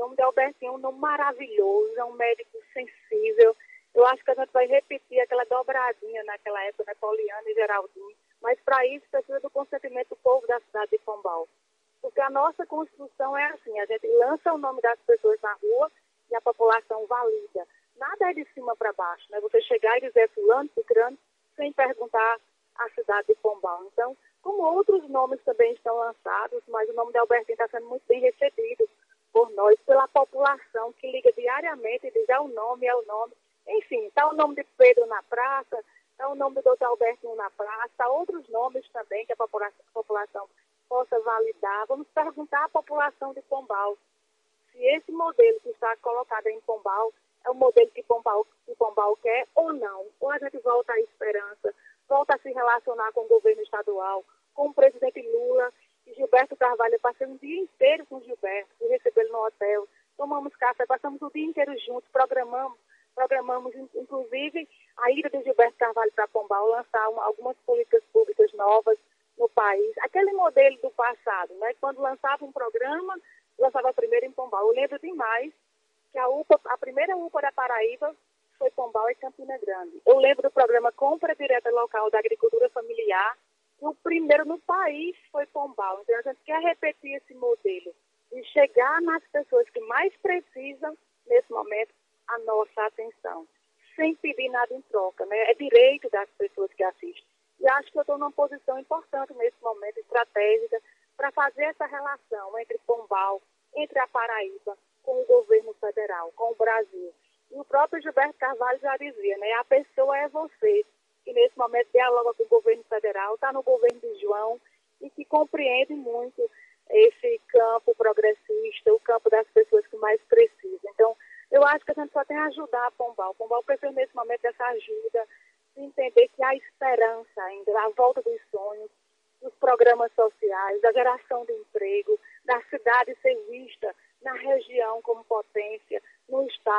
nome de Albertinho é um nome maravilhoso, é um médico sensível. Eu acho que a gente vai repetir aquela dobradinha naquela época, né, Poliana e Geraldinho, mas para isso precisa do consentimento do povo da cidade de Pombal. Porque a nossa Constituição é assim, a gente lança o nome das pessoas na rua e a população valida. Nada é de cima para baixo, né? Você chegar e dizer fulano, cicrano, sem perguntar a cidade de Pombal. Então, como outros nomes também estão lançados, mas o nome de Albertinho está sendo muito bem recebido por nós, pela população que liga diariamente e diz é o nome, é o nome. Enfim, está o nome de Pedro na praça, está o nome do doutor Albertinho na praça, está outros nomes também que a população possa validar. Vamos perguntar à população de Pombal se esse modelo que está colocado em Pombal é o modelo que Pombal quer ou não. Ou a gente volta à esperança, volta a se relacionar com o governo estadual, com o presidente Lula e Gilberto Carvalho. Eu passei um dia inteiro com o Gilberto, fui recebê-lo no hotel, tomamos café, passamos o dia inteiro juntos, programamos inclusive a ida de Gilberto Carvalho para Pombal, lançar algumas políticas públicas novas no país. Aquele modelo do passado, né? Quando lançava um programa, lançava primeiro em Pombal. Eu lembro demais que a primeira UPA da Paraíba foi Pombal e Campina Grande. Eu lembro do programa Compra Direta Local da Agricultura Familiar, e o primeiro no país foi Pombal. Então a gente quer repetir esse modelo e chegar nas pessoas que mais precisam, nesse momento, a nossa atenção, sem pedir nada em troca, né? É direito das pessoas que assistem. E acho que eu estou numa posição importante nesse momento, estratégica, para fazer essa relação entre Pombal, entre a Paraíba, com o governo federal, com o Brasil. E o próprio Gilberto Carvalho já dizia, né? A pessoa é você, que nesse momento dialoga com o governo federal, está no governo de João e que compreende muito esse campo progressista, o campo das pessoas que mais precisam. Então, eu acho que a gente só tem a ajudar a Pombal. Pombal precisa nesse momento dessa ajuda, de entender que há esperança ainda, a volta dos sonhos, dos programas sociais, da geração de emprego, da cidade ser vista na região como potência.